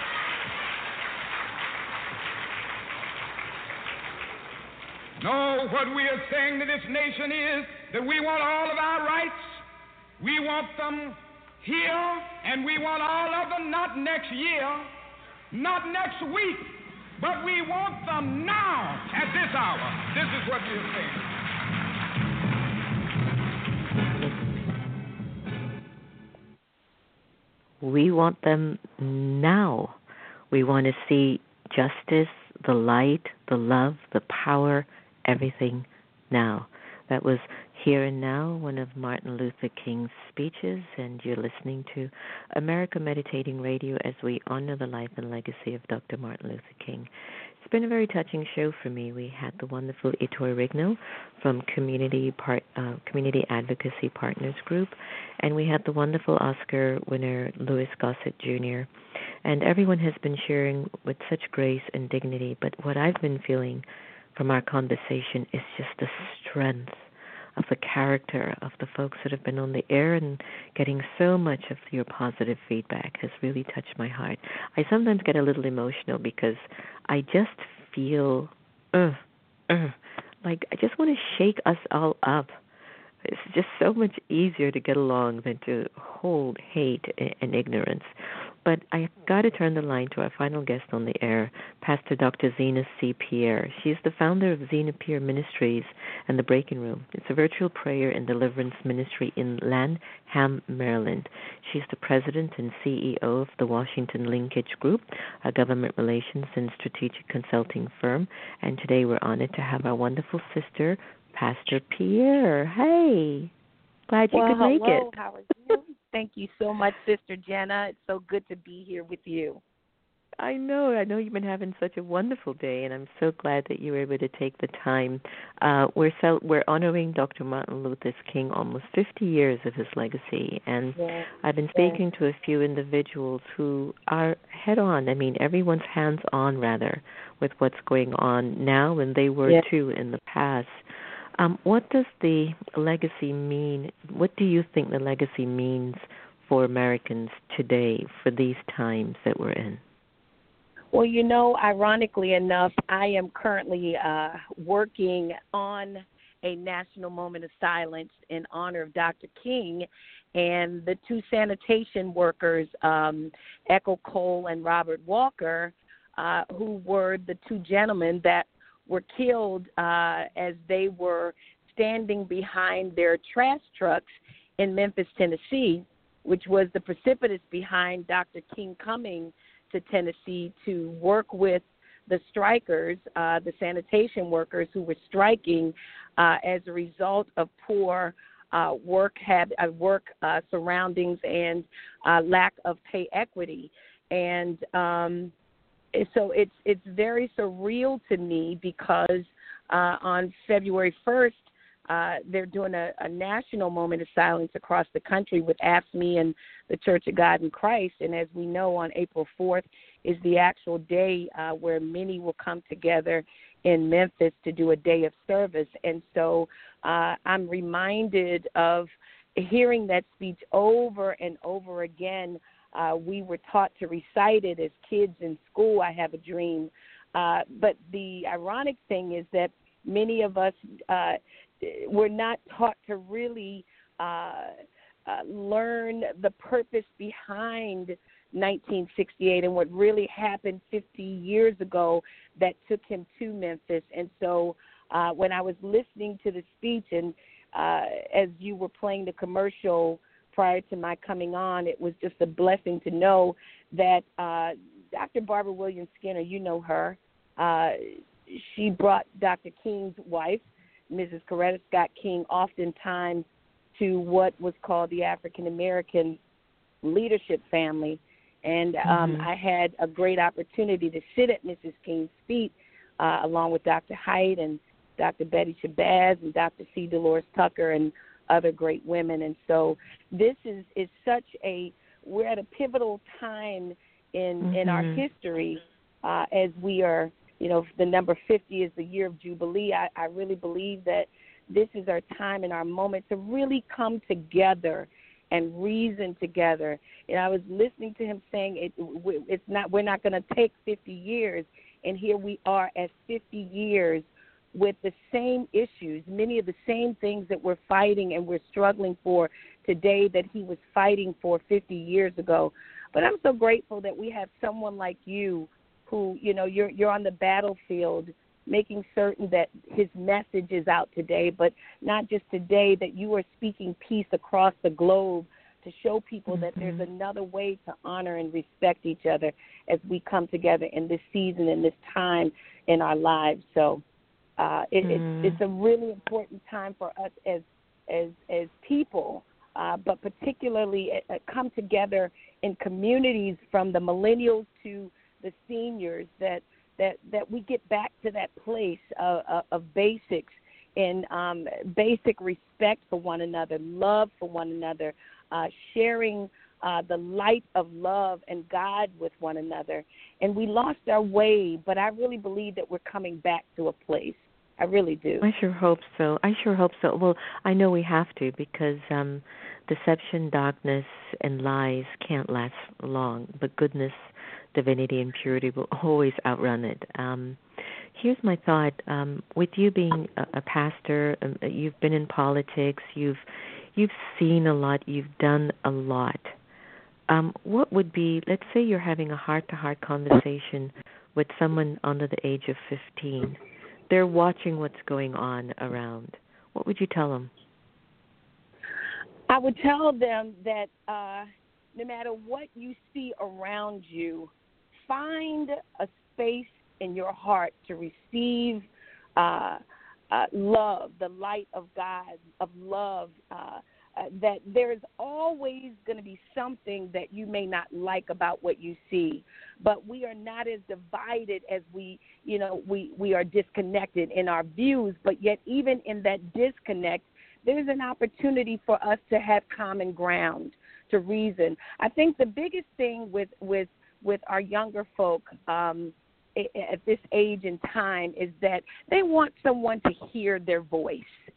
no, what we are saying to this nation is that we want all of our rights. We want them here, and we want all of them not next year, not next week, but we want them now, at this hour. This is what we are saying. We want them now. We want to see justice, the light, the love, the power, everything now. That was Here and Now, one of Martin Luther King's speeches, and you're listening to America Meditating Radio as we honor the life and legacy of Doctor Martin Luther King. It's been a very touching show for me. We had the wonderful Ettore Rigno from Community Part, uh, Community Advocacy Partners Group, and we had the wonderful Oscar winner Louis Gossett Junior And everyone has been sharing with such grace and dignity, but what I've been feeling from our conversation is just the strength of the character of the folks that have been on the air, and getting so much of your positive feedback has really touched my heart. I sometimes get a little emotional because I just feel uh, uh, like I just want to shake us all up. It's just so much easier to get along than to hold hate and ignorance. But I got to turn the line to our final guest on the air, Pastor Doctor Zena C. Pierre. She's the founder of Zena Pierre Ministries and the Breaking Room. It's a virtual prayer and deliverance ministry in Lanham, Maryland. She's the president and C E O of the Washington Linkage Group, a government relations and strategic consulting firm. And today we're honored to have our wonderful sister, Pastor Pierre. Hey, glad you well, could make hello. it. How are you? Thank you so much, Sister Jenna. It's so good to be here with you. I know. I know you've been having such a wonderful day, and I'm so glad that you were able to take the time. Uh, we're cel- we're honoring Doctor Martin Luther King almost fifty years of his legacy, and yeah. I've been speaking yeah. to a few individuals who are head on. I mean, everyone's hands on rather with what's going on now, and they were yeah. too in the past. Um, what does the legacy mean? What do you think the legacy means for Americans today, for these times that we're in? Well, you know, ironically enough, I am currently uh, working on a national moment of silence in honor of Doctor King and the two sanitation workers, um, Echo Cole and Robert Walker, uh, who were the two gentlemen that were killed uh, as they were standing behind their trash trucks in Memphis, Tennessee, which was the precipitous behind Doctor King coming to Tennessee to work with the strikers, uh, the sanitation workers who were striking uh, as a result of poor uh, work hab- uh, work uh, surroundings and uh, lack of pay equity. And um, so it's it's very surreal to me because uh, on February first, Uh, they're doing a, a national moment of silence across the country with A F S M E and the Church of God in Christ. And as we know, on April fourth is the actual day uh, where many will come together in Memphis to do a day of service. And so uh, I'm reminded of hearing that speech over and over again. Uh, we were taught to recite it as kids in school, I Have a Dream. Uh, but the ironic thing is that many of us uh, we're not taught to really uh, uh, learn the purpose behind nineteen sixty-eight and what really happened fifty years ago that took him to Memphis. And so uh, when I was listening to the speech and uh, as you were playing the commercial prior to my coming on, it was just a blessing to know that uh, Doctor Barbara Williams Skinner, you know her, uh, she brought Doctor King's wife, Missus Coretta Scott King, oftentimes to what was called the African American leadership family. And um, mm-hmm. I had a great opportunity to sit at Missus King's feet uh, along with Doctor Height and Doctor Betty Shabazz and Doctor C. Dolores Tucker and other great women. And so this is, is such a, we're at a pivotal time in, mm-hmm. in our history uh, as we are, you know, the number fifty is the year of Jubilee. I, I really believe that this is our time and our moment to really come together and reason together. And I was listening to him saying it, it's not, we're not going to take fifty years. And here we are at fifty years with the same issues, many of the same things that we're fighting and we're struggling for today that he was fighting for fifty years ago. But I'm so grateful that we have someone like you who, you know, you're you're on the battlefield making certain that his message is out today, but not just today, that you are speaking peace across the globe to show people mm-hmm. that there's another way to honor and respect each other as we come together in this season and this time in our lives. So uh, it, mm-hmm. it's, it's a really important time for us as as as people, uh, but particularly uh, come together in communities from the millennials to the seniors, that that that we get back to that place of, of, of basics and um, basic respect for one another, love for one another, uh, sharing uh, the light of love and God with one another. And we lost our way, but I really believe that we're coming back to a place. I really do. I sure hope so. I sure hope so. Well, I know we have to, because um, deception, darkness, and lies can't last long, but goodness, divinity, and purity will always outrun it. Um, here's my thought. Um, with you being a, a pastor, um, you've been in politics, you've you've seen a lot, you've done a lot. Um, what would be, let's say you're having a heart-to-heart conversation with someone under the age of fifteen. They're watching what's going on around. What would you tell them? I would tell them that uh, no matter what you see around you, find a space in your heart to receive uh, uh, love, the light of God, of love, uh, uh, that there's always going to be something that you may not like about what you see, but we are not as divided as we, you know, we, we are disconnected in our views, but yet even in that disconnect, there's an opportunity for us to have common ground, to reason. I think the biggest thing with, with, with our younger folk um, at this age and time is that they want someone to hear their voice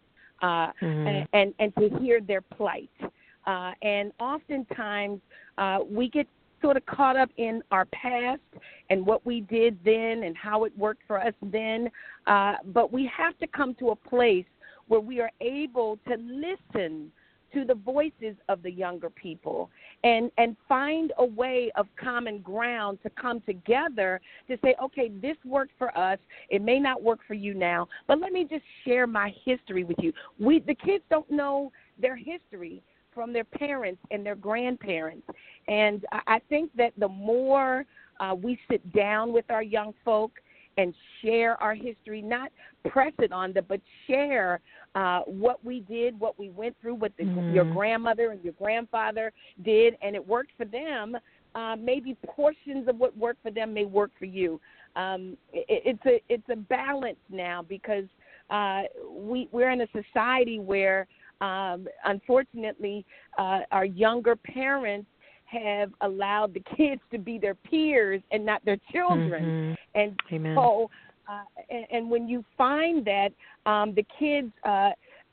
uh, mm-hmm. and, and, and to hear their plight. Uh, and oftentimes uh, we get sort of caught up in our past and what we did then and how it worked for us then. Uh, but we have to come to a place where we are able to listen to the voices of the younger people and, and find a way of common ground to come together to say, okay, this worked for us. It may not work for you now, but let me just share my history with you. We, the kids don't know their history from their parents and their grandparents. And I think that the more uh, we sit down with our young folk and share our history, not press it on them, but share uh, what we did, what we went through, what the, mm-hmm. your grandmother and your grandfather did, and it worked for them. Uh, maybe portions of what worked for them may work for you. Um, it, it's a it's a balance now because uh, we we're in a society where, um, unfortunately, uh, our younger parents have allowed the kids to be their peers and not their children. Mm-hmm. And Amen. so, uh, and, and when you find that, um, the kids, uh, uh,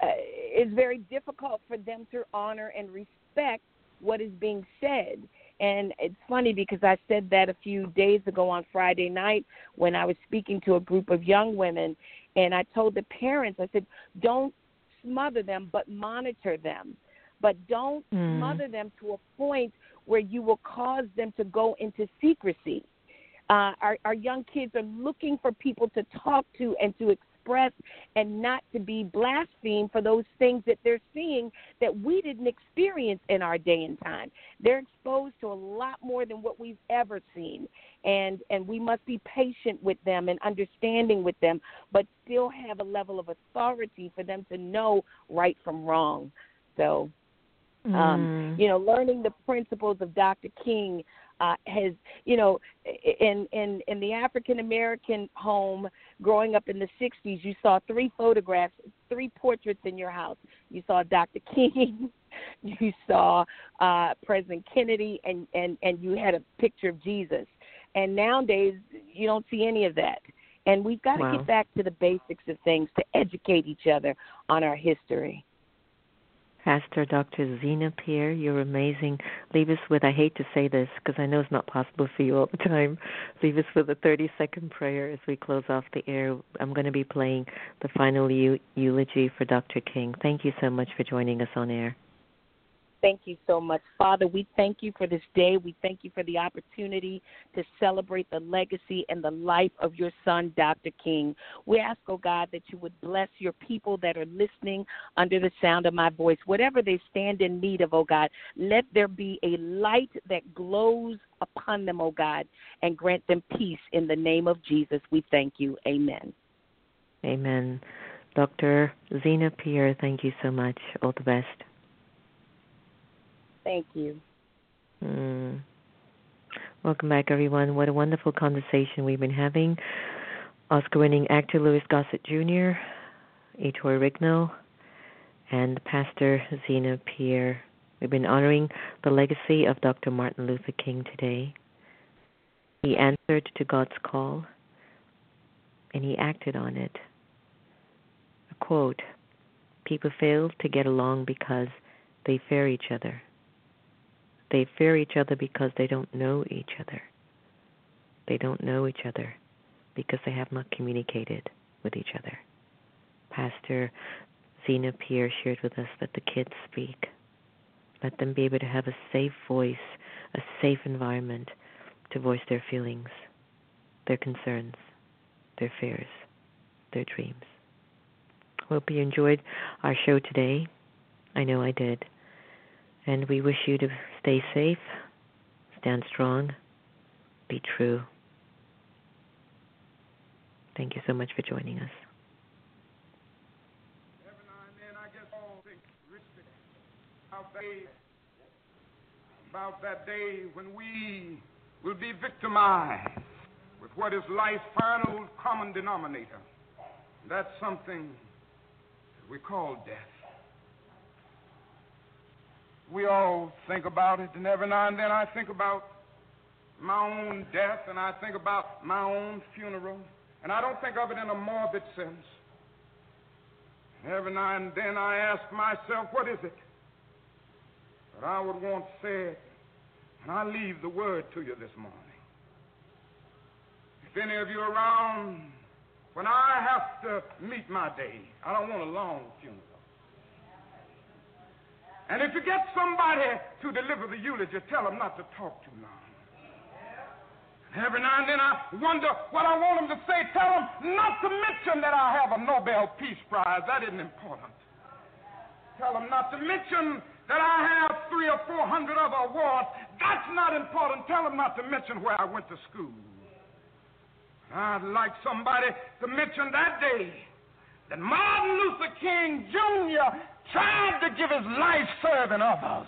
it's very difficult for them to honor and respect what is being said. And it's funny because I said that a few days ago on Friday night when I was speaking to a group of young women, and I told the parents, I said, don't smother them, but monitor them. But don't mm. smother them to a point where you will cause them to go into secrecy. Uh, our, our young kids are looking for people to talk to and to express and not to be blasphemed for those things that they're seeing that we didn't experience in our day and time. They're exposed to a lot more than what we've ever seen, and, and we must be patient with them and understanding with them, but still have a level of authority for them to know right from wrong. So, um, mm. you know, learning the principles of Doctor King Uh, has, you know, in, in, in the African-American home growing up in the sixties, you saw three photographs, three portraits in your house. You saw Doctor King, you saw uh, President Kennedy, and, and, and you had a picture of Jesus. And nowadays, you don't see any of that. And we've got to wow. get back to the basics of things to educate each other on our history. Pastor Doctor Zena Pierre, you're amazing. Leave us with, I hate to say this because I know it's not possible for you all the time, leave us with a thirty-second prayer as we close off the air. I'm going to be playing the final eu- eulogy for Doctor King. Thank you so much for joining us on air. Thank you so much. Father, we thank you for this day. We thank you for the opportunity to celebrate the legacy and the life of your son, Doctor King. We ask, oh God, that you would bless your people that are listening under the sound of my voice. Whatever they stand in need of, oh God, let there be a light that glows upon them, oh God, and grant them peace in the name of Jesus. We thank you. Amen. Amen. Doctor Zena Pierre, thank you so much. All the best. Thank you. Mm. Welcome back, everyone. What a wonderful conversation we've been having. Oscar-winning actor Louis Gossett Junior, Ettore Rignall, and Pastor Zena Pierre. We've been honoring the legacy of Doctor Martin Luther King today. He answered to God's call, and he acted on it. A quote, "People fail to get along because they fear each other. They fear each other because they don't know each other. They don't know each other because they have not communicated with each other." Pastor Zena Pierre shared with us that the kids speak. Let them be able to have a safe voice, a safe environment to voice their feelings, their concerns, their fears, their dreams. Hope you enjoyed our show today. I know I did. And we wish you to stay safe, stand strong, be true. Thank you so much for joining us. Every now and then I get all things about that, about that day when we will be victimized with what is life's final common denominator. That's something we call death. We all think about it, and every now and then I think about my own death, and I think about my own funeral, and I don't think of it in a morbid sense. Every now and then I ask myself, what is it that I would want said? And I leave the word to you this morning. If any of you are around when I have to meet my day, I don't want a long funeral. And if you get somebody to deliver the eulogy, tell them not to talk too long. Every now and then I wonder what I want them to say. Tell them not to mention that I have a Nobel Peace Prize. That isn't important. Tell them not to mention that I have three or four hundred other awards. That's not important. Tell them not to mention where I went to school. I'd like somebody to mention that day that Martin Luther King Junior tried to give his life serving others.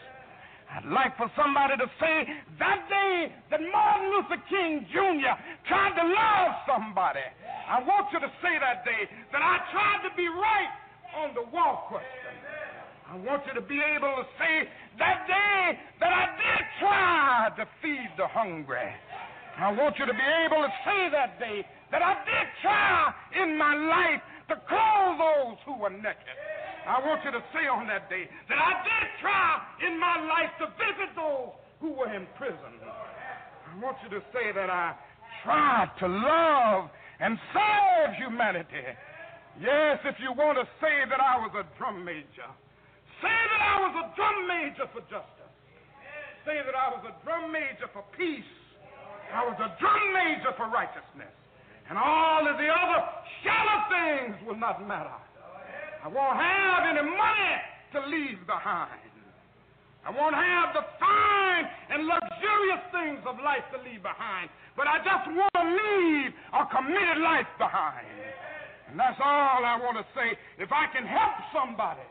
I'd like for somebody to say that day that Martin Luther King Junior tried to love somebody. I want you to say that day that I tried to be right on the war question. I want you to be able to say that day that I did try to feed the hungry. I want you to be able to say that day that I did try in my life to clothe those who were naked. I want you to say on that day that I did try in my life to visit those who were in prison. I want you to say that I tried to love and serve humanity. Yes, if you want to say that I was a drum major, say that I was a drum major for justice. Say that I was a drum major for peace. I was a drum major for righteousness. And all of the other shallow things will not matter. I won't have any money to leave behind. I won't have the fine and luxurious things of life to leave behind. But I just want to leave a committed life behind. And that's all I want to say. If I can help somebody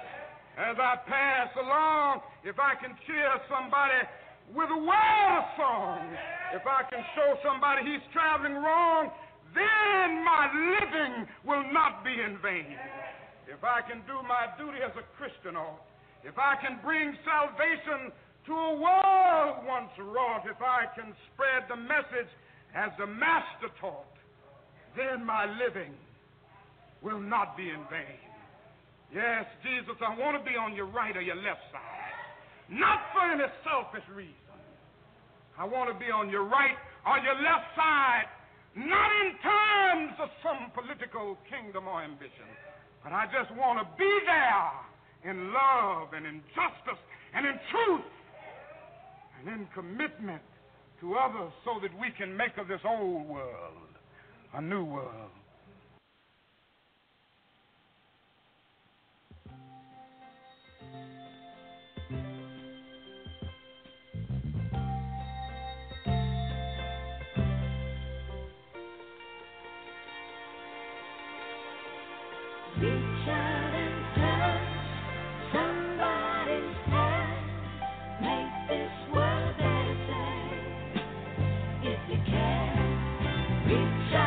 as I pass along, if I can cheer somebody with a word song, if I can show somebody he's traveling wrong, then my living will not be in vain. If I can do my duty as a Christian, or if I can bring salvation to a world once wrought, if I can spread the message as the Master taught, then my living will not be in vain. Yes, Jesus, I want to be on your right or your left side, not for any selfish reason. I want to be on your right or your left side, not in terms of some political kingdom or ambition, but I just want to be there in love and in justice and in truth and in commitment to others so that we can make of this old world a new world. Reach out and touch somebody's hand. Make this world better. If you can, reach out.